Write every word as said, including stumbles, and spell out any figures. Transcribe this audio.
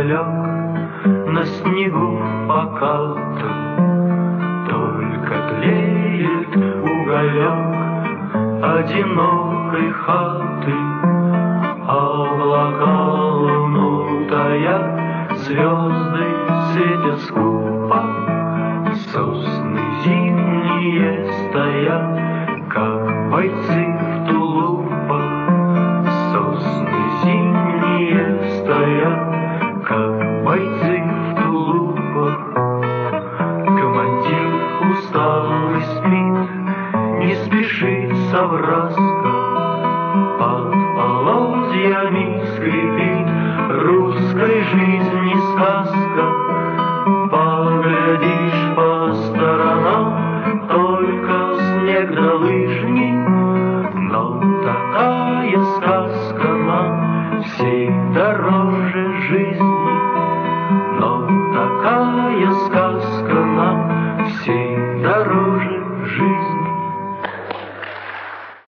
уголек на снегу покатом. Только тлеет уголек одинокой хаты, облака луну таят, звезды светят скупо, сосны зимние стоят, как бойцы в тулупах. Сосны зимние стоят, как бойцы в тулупах. Командир усталый спит, не спешит совраска, под полозьями скрипит русской жизни сказка. Поглядишь по сторонам, только снег да лыжни, но такая сказка нам всей дороже жизни.